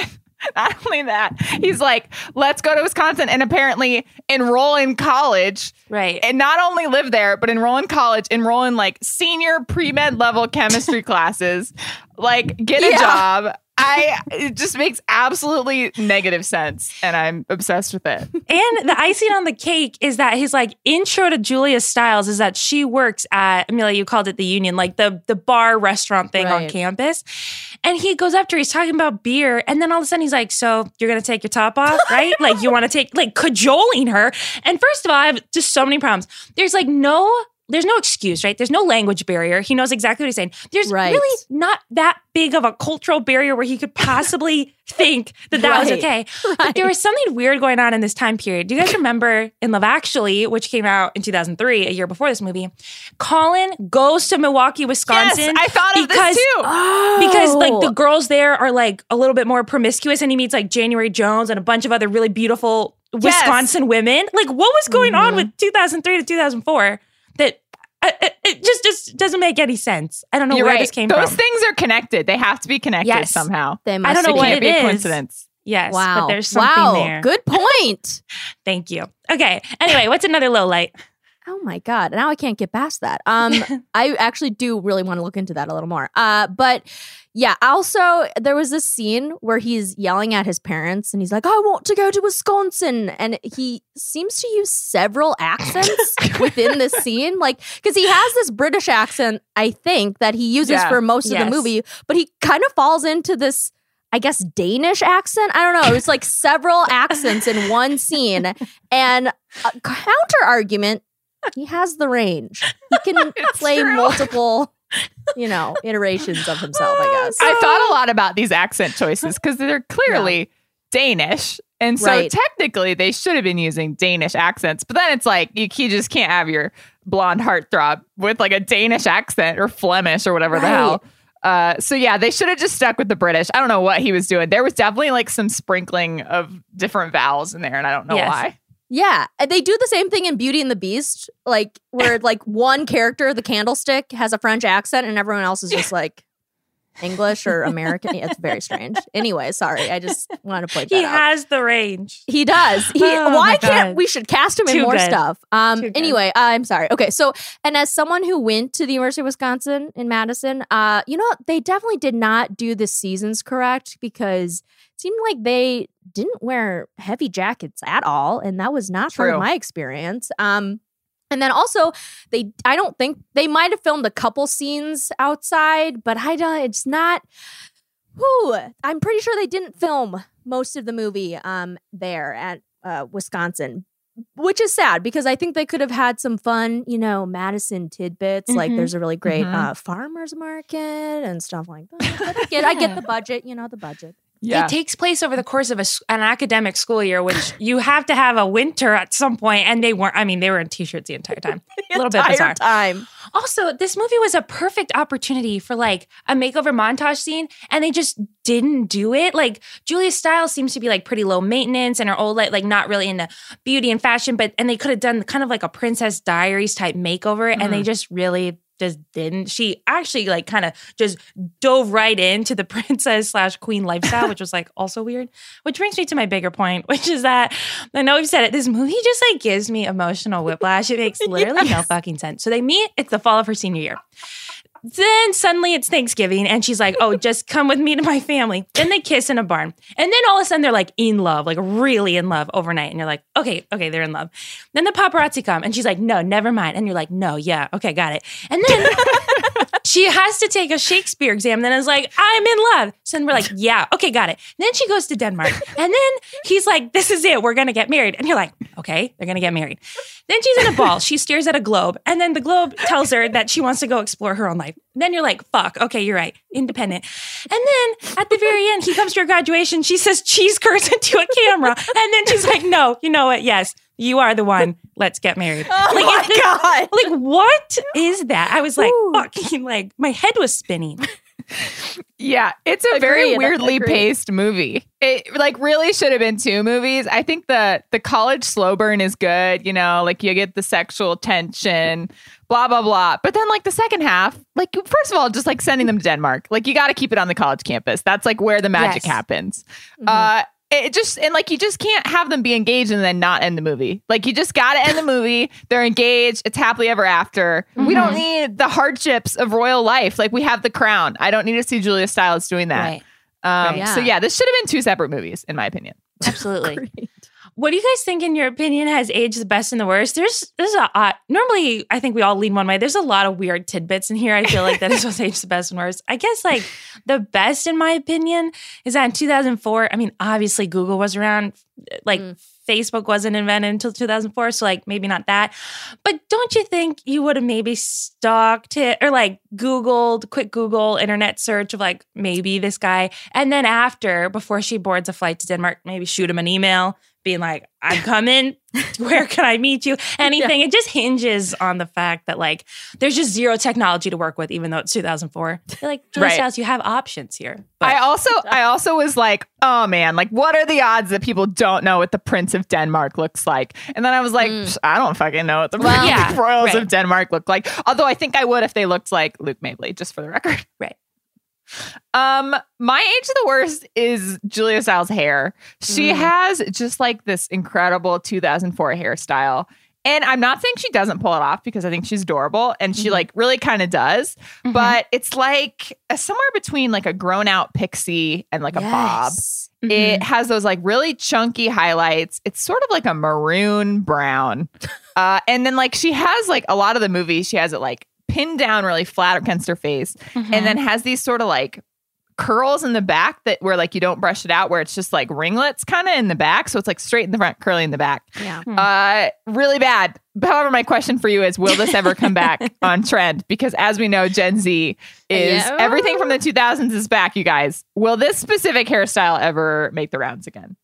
Not only that, he's like, let's go to Wisconsin and apparently enroll in college. Right. And not only live there, but enroll in college, enroll in like senior pre-med level chemistry classes, like get a Yeah. job. I it just makes absolutely negative sense, and I'm obsessed with it. And the icing on the cake is that his like intro to Julia Stiles is that she works at, Amelia, you called it the Union, like the the bar restaurant thing on Right. campus. And he goes up to her, he's talking about beer, and then all of a sudden he's like, so you're gonna take your top off, right? Like you want to take, like cajoling her. And first of all, I have just so many problems. There's like no There's no excuse, right? There's no language barrier. He knows exactly what he's saying. There's Right. really not that big of a cultural barrier where he could possibly think that that was Right. okay. Right. But there was something weird going on in this time period. Do you guys remember in Love Actually, which came out in two thousand three, a year before this movie, Colin goes to Milwaukee, Wisconsin. Yes, I thought of because, this too. Because like the Oh. girls there are like a little bit more promiscuous, and he meets like January Jones and a bunch of other really beautiful Yes. Wisconsin women. Like what was going on Mhm. with two thousand three to two thousand four that uh, it, it just just doesn't make any sense. I don't know You're where right. this came Those from. things are connected. They have to be connected Yes. somehow. They I must don't know It what can't it be a is. coincidence. Yes, Wow. but there's something wow. there. Good point. Thank you. Okay. Anyway, what's another low light? Oh my God. Now I can't get past that. Um, I actually do really want to look into that a little more. Uh, but yeah, also there was this scene where he's yelling at his parents and he's like, I want to go to Wisconsin. And he seems to use several accents within this scene. Like, because he has this British accent, I think, that he uses Yeah. for most of Yes. the movie, but he kind of falls into this, I guess, Danish accent. I don't know. It was like several accents in one scene. And a counter argument, he has the range. He can play true. multiple, you know, iterations of himself, I guess. I thought a lot about these accent choices because they're clearly Danish. And so Right. technically they should have been using Danish accents. But then it's like, you, you just can't have your blonde heartthrob with like a Danish accent or Flemish or whatever the Right. hell. Uh, so yeah, they should have just stuck with the British. I don't know what he was doing. There was definitely like some sprinkling of different vowels in there, and I don't know Yes. why. Yeah. And they do the same thing in Beauty and the Beast, like where like one character, the candlestick, has a French accent and everyone else is just like English or American. Yeah, it's very strange. Anyway, sorry. I just wanted to point that He out. has the range. He does. He, Oh, why my can't God. we should cast him in Too more good. stuff? Um. Too good. Anyway, I'm sorry. Okay. So, and as someone who went to the University of Wisconsin in Madison, uh, you know, they definitely did not do the seasons correct because it seemed like they didn't wear heavy jackets at all, and that was not part True. of my experience. Um. And then also, they I don't think they might have filmed a couple scenes outside, but I don't. It's not. Whew, I'm pretty sure they didn't film most of the movie um there at uh, Wisconsin, which is sad because I think they could have had some fun, you know, Madison tidbits. Like Mhm. there's a really great Mhm. uh, farmers market and stuff like that. But I get, I get the budget, you know, the budget. Yeah. It takes place over the course of a s an academic school year, which you have to have a winter at some point, and they weren't. I mean, they were in t-shirts the entire time. A little bit Entire bizarre. time. Also, this movie was a perfect opportunity for like a makeover montage scene, and they just didn't do it. Like Julia Stiles seems to be like pretty low maintenance, and her old like like not really into beauty and fashion, but and they could have done kind of like a Princess Diaries type makeover, and they just really just didn't. She actually like kind of just dove right into the princess slash queen lifestyle, which was like also weird. Which brings me to my bigger point, which is that I know we've said it. This movie just like gives me emotional whiplash. It makes literally no fucking sense. So they meet. It's the fall of her senior year. Then suddenly it's Thanksgiving and she's like, oh, just come with me to my family. Then they kiss in a barn. And then all of a sudden they're like in love, like really in love overnight. And you're like, okay, okay, they're in love. Then the paparazzi come and she's like, no, never mind. And you're like, no, yeah, okay, got it. And then she has to take a Shakespeare exam. Then is like, I'm in love. So then we're like, yeah, okay, got it. Then she goes to Denmark. And then he's like, this is it. We're going to get married. And you're like, okay, they're going to get married. Then she's in a ball. She stares at a globe. And then the globe tells her that she wants to go explore her own life. Then you're like, fuck, okay, you're right. Independent. And then at the very end, he comes to her graduation. She says cheese curds into a camera. And then she's like, no, you know what? Yes, you are the one. Let's get married. Oh like, my it's- God. Like, what is that? I was like, Ooh. fucking, like, my head was spinning. Yeah, it's a Agreed, very weirdly agreed. paced movie. It like really should have been two movies. I think the the college slow burn is good, you know, like you get the sexual tension, blah blah blah. But then like the second half, like first of all, just like sending them to Denmark. Like you got to keep it on the college campus. That's like where the magic Yes. happens. Mhm. Uh it just and like you just can't have them be engaged and then not end the movie. Like you just got to end the movie. They're engaged. It's happily ever after. We don't need the hardships of royal life. Like we have The Crown. I don't need to see Julia Stiles doing that. Right. Um, Right. So yeah, this should have been two separate movies, in my opinion. Absolutely. Agreed. What do you guys think, in your opinion, has aged the best and the worst? There's, there's a uh, normally I think we all lean one way. There's a lot of weird tidbits in here. I feel like that is what's aged the best and worst. I guess like the best, in my opinion, is that in two thousand four. I mean, obviously Google was around, like Mm. Facebook wasn't invented until two thousand four, so like maybe not that. But don't you think you would have maybe stalked it or like Googled, quick Google internet search of like maybe this guy, and then after, before she boards a flight to Denmark, maybe shoot him an email being like, I'm coming. Where can I meet you? Anything. It just hinges on the fact that like there's just zero technology to work with, even though it's two thousand four. You're like, Julia Right. Stiles, you have options here. But I also, I also was like, oh man, like what are the odds that people don't know what the Prince of Denmark looks like? And then I was like, Mm. I don't fucking know what the Well, yeah, royals right. of Denmark look like. Although I think I would if they looked like Luke Mabley, just for the record. Right. Um, my age of the worst is Julia Stiles' hair. She Mm. has just like this incredible two thousand four hairstyle. And I'm not saying she doesn't pull it off because I think she's adorable and she Mhm. like really kind of does. Mhm. But it's like a, somewhere between like a grown out pixie and like a bob. Yes. Mhm. It has those like really chunky highlights. It's sort of like a maroon brown. Uh, and then like she has like a lot of the movies, she has it like pinned down really flat against her face Mhm. and then has these sort of like curls in the back that where like you don't brush it out, where it's just like ringlets kind of in the back. So it's like straight in the front, curly in the back. Yeah. Hmm. Uh, really bad. However, my question for you is, will this ever come back on trend? Because as we know, Gen Z is Yeah. everything from the two thousands is back, you guys. Will this specific hairstyle ever make the rounds again?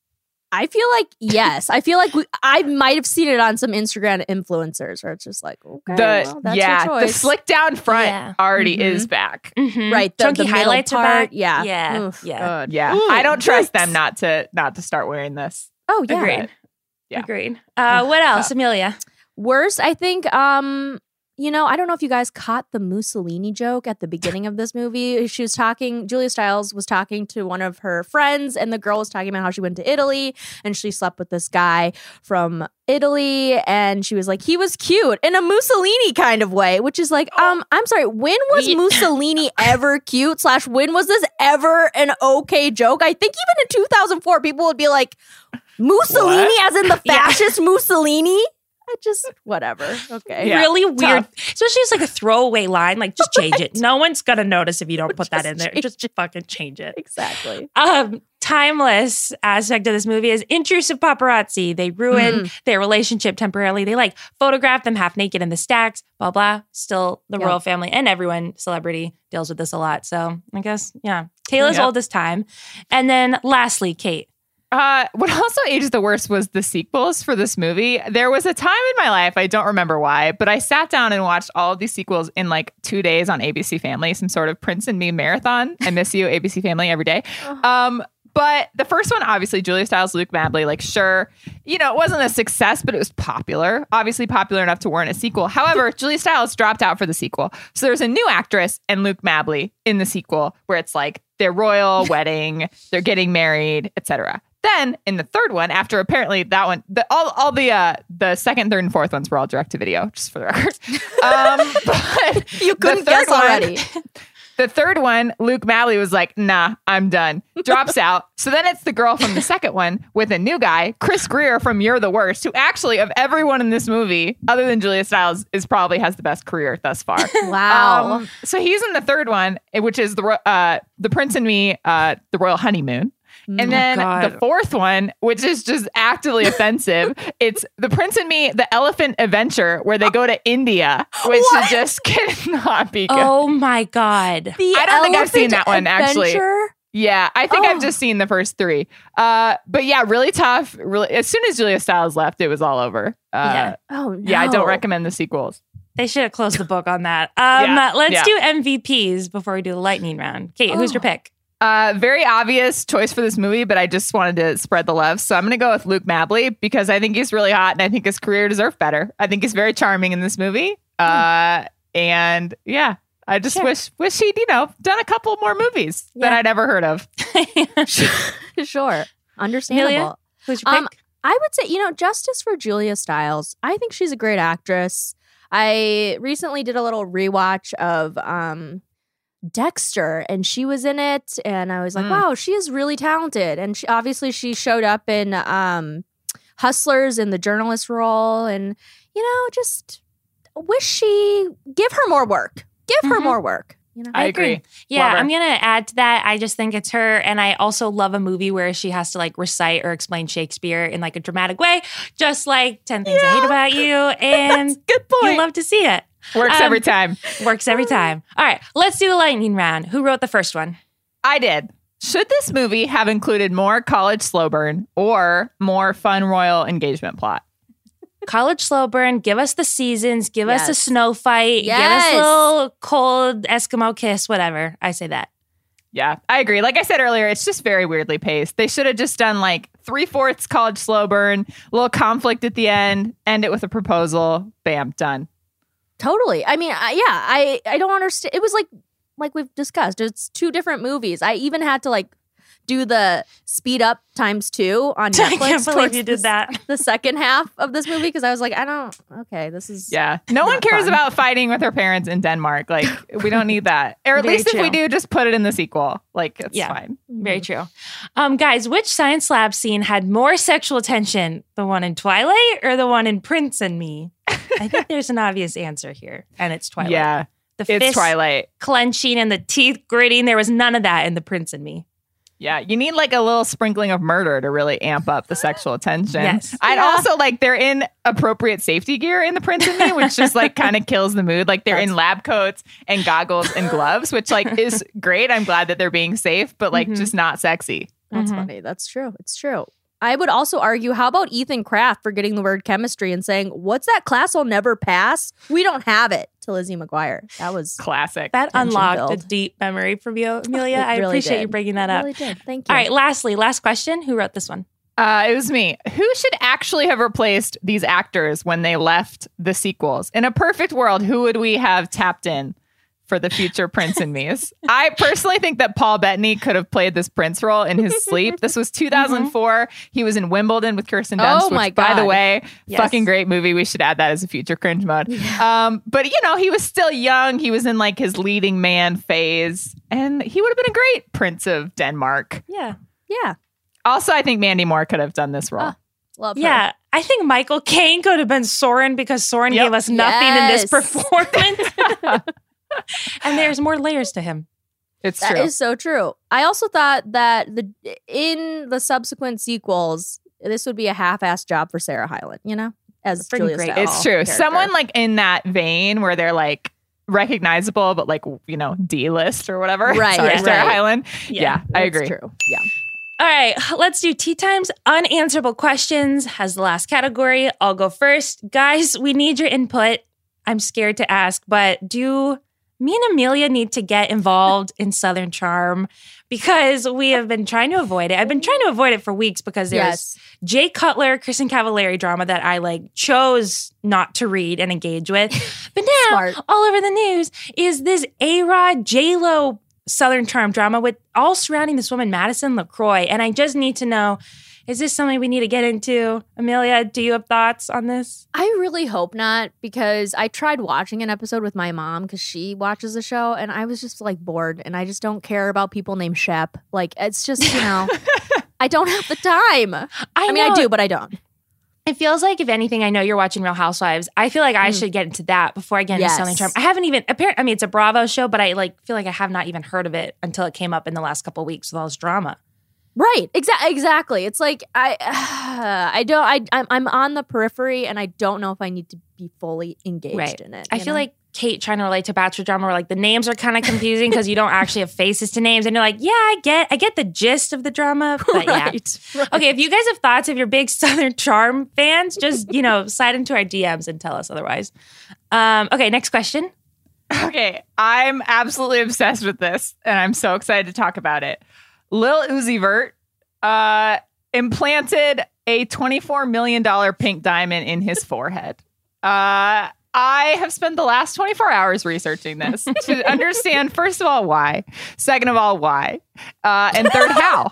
I feel like yes. I feel like we, I might have seen it on some Instagram influencers where it's just like, okay, The well, that's yeah, your the choice. slick down front Yeah. already Mhm. is back. Mhm. Right, the- Chunky the middle highlights are part, back. yeah. Yeah. Oof. Yeah. God, yeah. Ooh, I don't trust them yikes. not to not to start wearing this. Oh yeah. Agreed. Yeah. Agreed. Uh, what else, Amelia? Worst, I think, um, you know, I don't know if you guys caught the Mussolini joke at the beginning of this movie. She was talking, Julia Stiles was talking to one of her friends, and the girl was talking about how she went to Italy and she slept with this guy from Italy. And she was like, he was cute in a Mussolini kind of way, which is like, um, I'm sorry, when was Yeah. Mussolini ever cute? Slash, when was this ever an okay joke? I think even in two thousand four, people would be like, Mussolini, What? as in the Yeah. fascist Mussolini? I just, whatever. Okay. Yeah. Really weird. Tough. Especially it's like a throwaway line. Like, just change it. No one's gonna notice if you don't put that Just in there. change Just fucking change it. Exactly. Um, timeless aspect of this movie is intrusive paparazzi. They ruin Mm. their relationship temporarily. They like photograph them half naked in the stacks, blah, blah. Still the Yeah. royal family and everyone, celebrity, deals with this a lot. So I guess, yeah. Taylor's Yep. oldest time. And then lastly, Kate. Uh, what also aged the worst was the sequels for this movie. There was a time in my life, I don't remember why, but I sat down and watched all of these sequels in like two days on A B C Family, some sort of Prince and Me marathon. I miss you, A B C Family, every day. Um, but the first one, obviously, Julia Stiles, Luke Mabley, like, sure, you know, it wasn't a success, but it was popular, obviously popular enough to warrant a sequel. However, Julia Stiles dropped out for the sequel. So there's a new actress and Luke Mabley in the sequel where it's like their royal wedding, they're getting married, et cetera. Then in the third one, after apparently that one, the, all all the uh, the second, third, and fourth ones were all direct to video, just for the record. Um, but You couldn't the third guess already. One, the third one, Luke Mabley was like, "Nah, I'm done." Drops out. So then it's the girl from the second one with a new guy, Chris Greer from You're the Worst, who actually of everyone in this movie, other than Julia Stiles, is probably has the best career thus far. Wow. Um, so he's in the third one, which is the ro- uh, the Prince and Me, uh, the Royal Honeymoon. And then God. the fourth one, which is just actively offensive, it's The Prince and Me, the Elephant Adventure, where they go to India, which What? just cannot be good. Oh my God. The I don't think I've seen Elephant that one, actually. Adventure? Yeah, I think Oh. I've just seen the first three. Uh, but yeah, really tough. Really, as soon as Julia Stiles left, it was all over. Uh, Yeah. yeah. Oh no. I don't recommend the sequels. They should have closed the book on that. Um, Yeah, let's yeah. do M V Ps before we do the lightning round. Kate, who's Oh. your pick? Uh, very obvious choice for this movie, but I just wanted to spread the love. So I'm going to go with Luke Mabley because I think he's really hot and I think his career deserved better. I think he's very charming in this movie. Uh, and yeah, I just Sure. wish wish he'd, you know, done a couple more movies that Yeah. I'd ever heard of. Sure. Understandable. Amelia? Who's your pick? Um, I would say, you know, justice for Julia Stiles. I think she's a great actress. I recently did a little rewatch of um, Dexter, and she was in it, and I was like, Mm. wow, she is really talented. And she, obviously, she showed up in um, Hustlers in the journalist role, and you know, just wish she give her more work. Give her Mhm. more work. You know, I agree. Yeah, Love her. I'm going to add to that. I just think it's her. And I also love a movie where she has to like recite or explain Shakespeare in like a dramatic way, just like ten Things I Hate About You. And Good point. you love to see it. Works Um, every time. Works every time. All right, let's do the lightning round. Who wrote the first one? I did. Should this movie have included more college slow burn or more fun royal engagement plot? College slow burn, give us the seasons, give us a Yes. snow fight, Yes. give us a little cold Eskimo kiss, whatever. I say that. Yeah, I agree. Like I said earlier, it's just very weirdly paced. They should have just done like three fourths college slow burn, a little conflict at the end, end it with a proposal. Bam, done. Totally. I mean, I, yeah, I I don't understand. It was like like we've discussed. It's two different movies. I even had to like do the speed up times two on Netflix. I can't believe towards you the did that. the second half of this movie because I was like, I don't. Okay, this is Yeah. No one Not cares fun. about fighting with her parents in Denmark. Like, we don't need that. Or at Very least if we true. do, just put it in the sequel. Like, it's Yeah. fine. Very true. Um, guys, which science lab scene had more sexual tension? The one in Twilight or the one in Prince and Me? I think there's an obvious answer here, and it's Twilight. Yeah. The It's fist Twilight. clenching and the teeth gritting. There was none of that in The Prince and Me. Yeah, you need like a little sprinkling of murder to really amp up the sexual tension. Yes. I'd Yeah. also like they're in appropriate safety gear in The Prince and Me, which just like kind of kills the mood. Like they're in lab coats and goggles and gloves, which like is great. I'm glad that they're being safe, but like Mhm. just not sexy. That's Mhm. funny. That's true. It's true. I would also argue, how about Ethan Kraft for getting the word chemistry and saying, what's that class I'll never pass? We don't have it to Lizzie McGuire. That was Classic. That Tension unlocked a filled. deep memory from you, Amelia. It I really appreciate did. you bringing that I up. really did. Thank you. All right, lastly, last question. Who wrote this one? Uh, it was me. Who should actually have replaced these actors when they left the sequels? In a perfect world, who would we have tapped in for the future Prince and Me's? I personally think that Paul Bettany could have played this Prince role in his sleep. This was two thousand four. He was in Wimbledon with Kirsten Dunst, Oh my which, by the God. way, Yes. fucking great movie. We should add that as a future cringe mode. Um, but, you know, he was still young. He was in like his leading man phase, and he would have been a great Prince of Denmark. Yeah. Yeah. Also, I think Mandy Moore could have done this role. Ah. Love her. Yeah. I think Michael Caine could have been Soren because Soren Yep. gave us nothing in this Yes. performance. And there's more layers to him. It's That true. is so true. I also thought that the in the subsequent sequels, this would be a half-assed job for Sarah Hyland, you know, as Freaking Julia great. Stiles It's true. character. Someone like in that vein where they're like recognizable, but like, you know, D-list or whatever. Right, Sorry, yeah, Sarah right. Hyland. Yeah, I That's agree. True. Yeah. All right, let's do Tea Time's unanswerable questions as the last category. I'll go first. Guys, we need your input. I'm scared to ask, but do me and Amelia need to get involved in Southern Charm? Because we have been trying to avoid it. I've been trying to avoid it for weeks because there's Yes. Jay Cutler, Kristen Cavallari drama that I like chose not to read and engage with. But now, Smart. all over the news is this A-Rod, J-Lo Southern Charm drama with all surrounding this woman, Madison LaCroix. And I just need to know, is this something we need to get into? Amelia, do you have thoughts on this? I really hope not, because I tried watching an episode with my mom because she watches the show, and I was just like bored, and I just don't care about people named Shep. Like, it's just, you know, I don't have the time. I, I, mean, I know. do, but I don't. It feels like, if anything, I know you're watching Real Housewives. I feel like I Mm. should get into that before I get into Yes. Southern Charm. I haven't even, apparently, I mean, it's a Bravo show, but I like feel like I have not even heard of it until it came up in the last couple of weeks with all this drama. Right. Exactly. Exactly. It's like I, I don't. I, I'm, I'm on the periphery, and I don't know if I need to be fully engaged Right. in it. I you feel know? like Kate trying to relate to Bachelor drama where like the names are kind of confusing because you don't actually have faces to names. And you're like, yeah, I get I get the gist of the drama. But yeah. Right, right. Okay, if you guys have thoughts, if you're big Southern Charm fans, just, you know, slide into our D Ms and tell us otherwise. Um, okay, next question. Okay, I'm absolutely obsessed with this, and I'm so excited to talk about it. Lil Uzi Vert uh, implanted a twenty-four million dollars pink diamond in his forehead. Uh, I have spent the last twenty-four hours researching this to understand, first of all, why, second of all, why, uh, and third, how.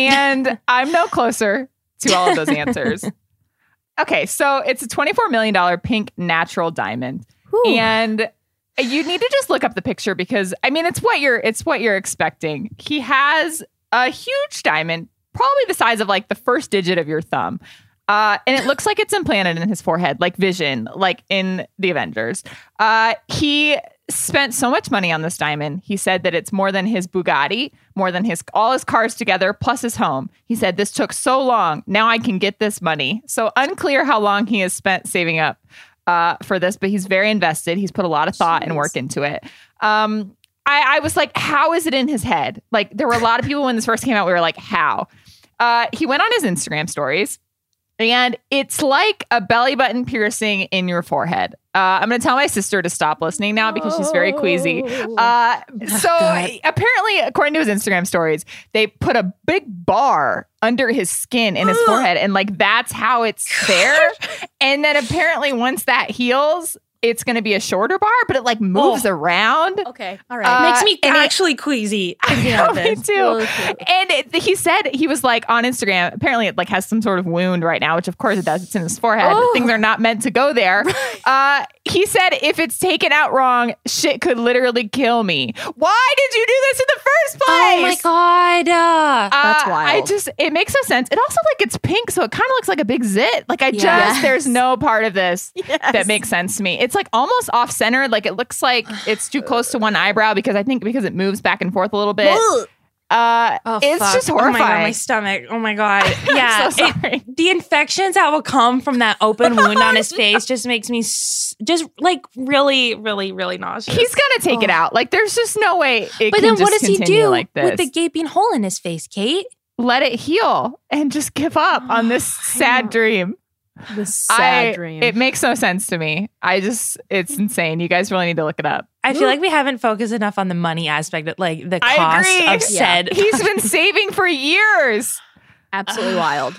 And I'm no closer to all of those answers. Okay, so it's a twenty-four million dollars pink natural diamond. Whew. And you need to just look up the picture because, I mean, it's what you're it's what you're expecting. He has a huge diamond, probably the size of like the first digit of your thumb. Uh, and it looks like it's implanted in his forehead, like Vision, like in the Avengers. Uh, he spent so much money on this diamond. He said that it's more than his Bugatti, more than his all his cars together, plus his home. He said, this took so long. Now I can get this money. So unclear how long he has spent saving up uh, for this, but he's very invested. He's put a lot of thought Jeez. and work into it. Um, I, I was like, how is it in his head? Like, there were a lot of people when this first came out, we were like, how? Uh, he went on his Instagram stories. And it's like a belly button piercing in your forehead. Uh, I'm going to tell my sister to stop listening now because she's very queasy. Uh, so God. apparently, according to his Instagram stories, they put a big bar under his skin in his forehead. And like, that's how it's there. And then apparently once that heals, it's going to be a shorter bar, but it like moves Oh. around. Okay. All right. Uh, Makes me and it- actually queasy. thinking I know, about me this. too. Okay. And it, he said he was like on Instagram. Apparently, it like has some sort of wound right now, which of course it does. It's in his forehead. Oh. Things are not meant to go there. Uh, he said if it's taken out wrong, shit could literally kill me. Why did you do this in the first place? Oh my God. Uh, That's Uh, wild. I just, it makes no sense. It also like it's pink, so it kind of looks like a big zit. Like I Yes. just, there's no part of this Yes. that makes sense to me. It's like almost off center. Like it looks like it's too close to one eyebrow because I think because it moves back and forth a little bit. Ugh. Uh, oh, it's fuck. just Oh my God, horrifying. my stomach. Oh my God. Yeah. I'm so it- sorry. the infections that will come from that open wound on his face just makes me s- just like really, really, really nauseous. He's gonna take it Oh. out. Like there's just no way it but can then what just does he continue do like this. with the gaping hole in his face, Kate? Let it heal and just give up on this sad dream. The sad I- dream. It makes no sense to me. I just, it's insane. You guys really need to look it up. I feel like we haven't focused enough on the money aspect, of, like the I cost agree. of said. He's been saving for years. Absolutely wild.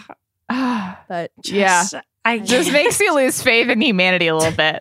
But yeah. Just- I Just makes me lose faith in humanity a little bit.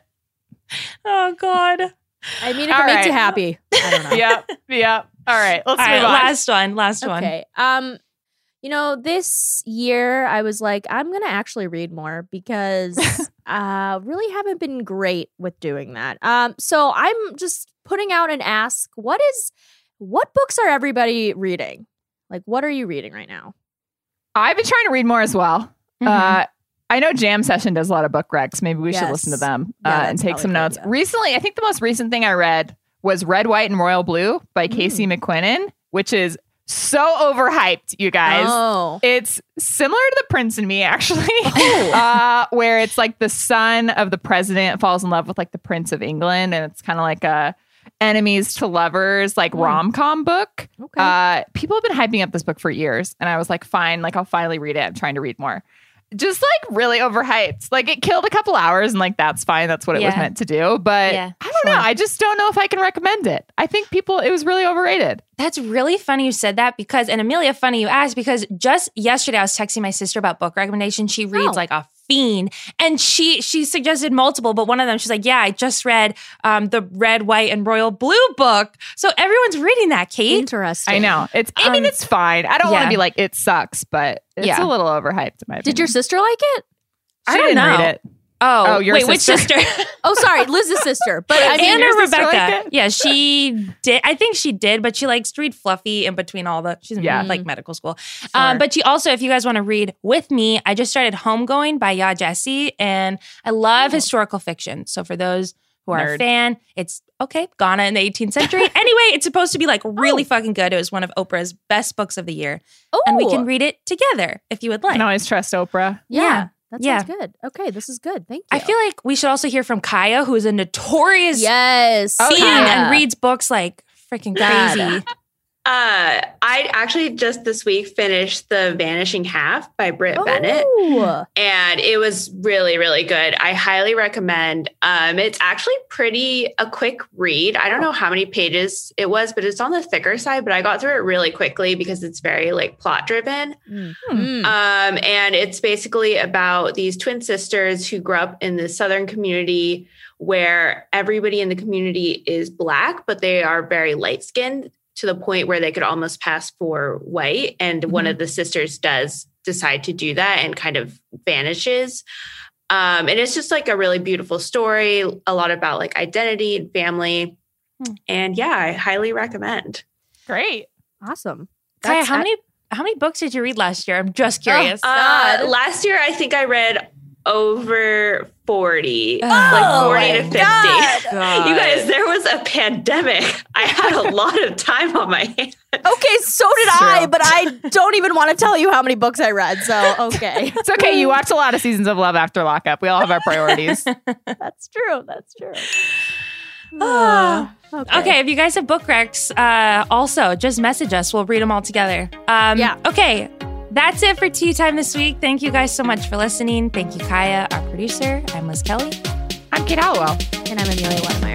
Oh God. I mean, if All it makes you right. happy, I don't know. Yep. Yep. All right. Let's All move right, on. last one. Last one. Okay. Um, you know, this year I was like, I'm gonna actually read more because uh really haven't been great with doing that. Um, so I'm just putting out an ask, what is what books are everybody reading? Like, what are you reading right now? I've been trying to read more as well. Mhm. Uh, I know Jam Session does a lot of book recs. Maybe we should Yes. listen to them Yeah, uh, that's and take probably some a good notes. idea. Recently, I think the most recent thing I read was Red, White, and Royal Blue by Casey Mm. McQuinnan, which is so overhyped, you guys. Oh. It's similar to The Prince and Me, actually, uh, where it's like the son of the president falls in love with like the Prince of England, and it's kind of like a enemies to lovers, like Mm. rom-com book. Okay. Uh, people have been hyping up this book for years, and I was like, fine, like I'll finally read it. I'm trying to read more. Just like really overhyped. Like it killed a couple hours, and like that's fine. That's what it was Yeah. meant to do. But Yeah, I don't know. sure. I just don't know if I can recommend it. I think people, it was really overrated. That's really funny you said that because, and Amelia, funny you asked because just yesterday I was texting my sister about book recommendations. She reads Oh. like a fiend, and she she suggested multiple, but one of them she's like, "Yeah, I just read um, the Red, White, and Royal Blue book." So everyone's reading that, Kate. Interesting. I know. It's. I mean, Um, it's fine. I don't want yeah. to be like it sucks, but it's Yeah. a little overhyped. In my Did your opinion. sister like it? She I don't didn't know. read it. Oh, Oh, your wait, which sister. sister? Oh, sorry, Liz's sister. But I mean, Anna your sister Rebecca. like it? Yeah, she did. I think she did, but she likes to read fluffy in between all the. She's in Yeah. like medical school. Um, but she also, if you guys want to read with me, I just started Homegoing by Ya Jesse, and I love historical fiction. So for those who are a Nerd. fan, it's okay. Ghana in the eighteenth century. Anyway, it's supposed to be like really fucking good. It was one of Oprah's best books of the year, oh, and we can read it together if you would I like. can always trust Oprah. Yeah. Yeah. That Yeah. sounds good. Okay, this is good. Thank you. I feel like we should also hear from Kaya, who is a notorious yes, Oh, fiend Kaya. and reads books like freaking God. crazy. Uh, I actually just this week finished The Vanishing Half by Britt Bennett. Oh. And it was really, really good. I highly recommend. Um, it's actually pretty a quick read. I don't know how many pages it was, but it's on the thicker side. But I got through it really quickly because it's very like plot driven. Mm. Hmm. Um, and it's basically about these twin sisters who grew up in the Southern community where everybody in the community is Black, but they are very light skinned to the point where they could almost pass for white. And mm-hmm. one of the sisters does decide to do that and kind of vanishes. Um, and it's just like a really beautiful story, a lot about like identity and family. Hmm. And yeah, I highly recommend. Great. Awesome. Kaya, That's- how many how many books did you read last year? I'm just curious. Uh, last year, I think I read over forty, Oh, like forty to fifty. God. You guys, there was a pandemic. I had a lot of time on my hands. Okay, so did It's I, true. but I don't even want to tell you how many books I read. So, okay. It's okay. You watch a lot of seasons of Love After Lockup. We all have our priorities. That's true. That's true. Ah. okay. Okay, if you guys have book recs, uh, also just message us. We'll read them all together. Um, Yeah. Okay, that's it for Tea Time this week. Thank you guys so much for listening. Thank you, Kaya, our producer. I'm Liz Kelly. I'm Kate Hallowell. And I'm Amelia Waterman.